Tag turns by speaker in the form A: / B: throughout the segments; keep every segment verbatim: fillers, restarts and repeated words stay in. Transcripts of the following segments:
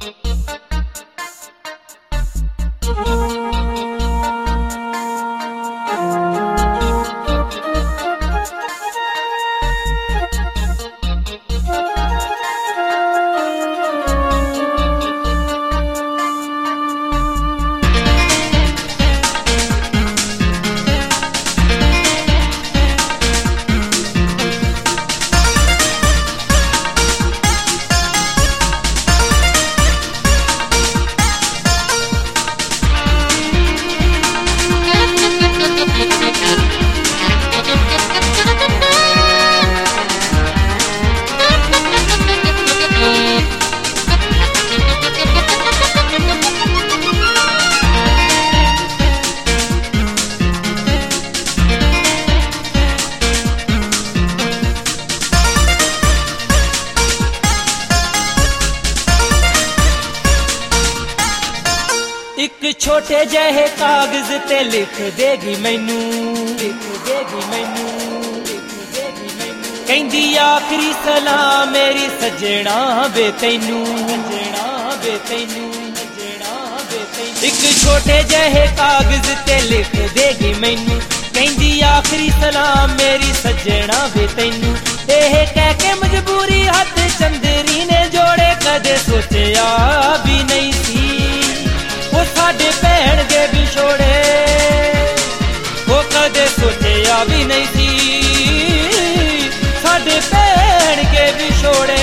A: एक छोटे जहे कागज ते लिख देगी मैनू, लिख देगी मैनू, लिख देगी मैनू। कहंदी आखिरी सलाम मेरी सजना बे तैनू, सजना बे तैनू, सजना बे तैनू। एक छोटे जहे कागज ते लिख देगी मैनू, कहंदी आखिरी सलाम मेरी सजना बे तैनू। एह कह के मजबूरी हथ चंदरी ने जोड़े, कदे सोचिया भी नहीं सी वो साडे भैन के विछोड़े, वो कदे सोचिया भी नहीं सी साडे भैन के विछोड़े।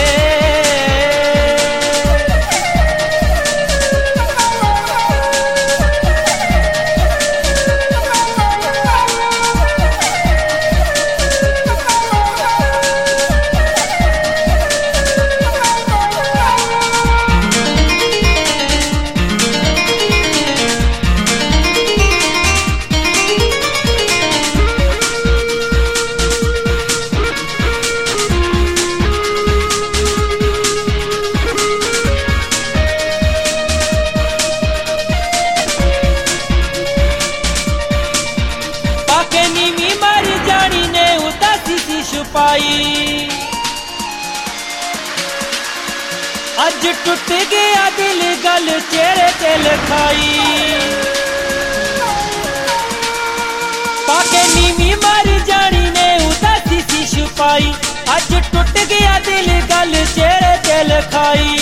A: अज टुट गया दिल गल चेहरे ते लिखाई, पाके नीवी मर जानी ने उदासी सी छुपाई। अज टुट गया दिल गल चेहरे ते लिखाई,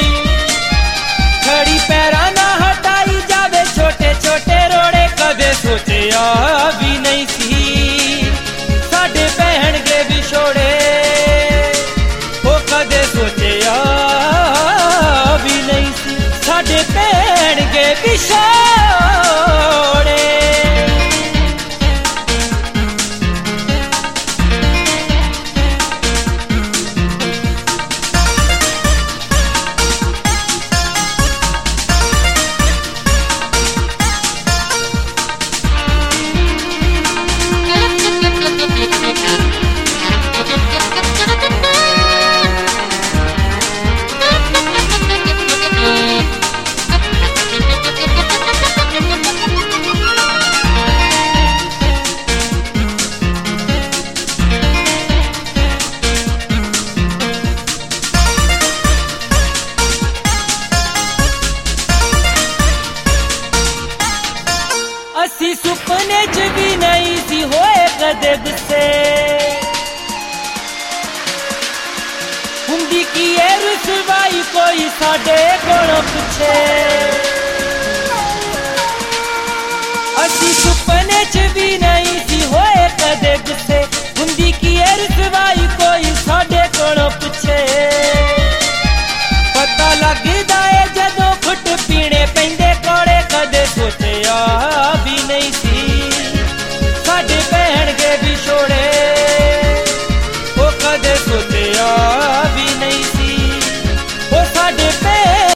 A: खड़ी पैरा ना हटाई जावे छोटे छोटे रोड़े, कदे सोचिया भी नहीं सी साडे भैन के विछोड़े, वो कदे सोचिया भी नहीं सी साडे भैन के विछोड़े। असी सुपने च भी नहीं सी होए कदे गुस्से, हुंदी की ए रुसवाई कोई साडे कोलों पुछे।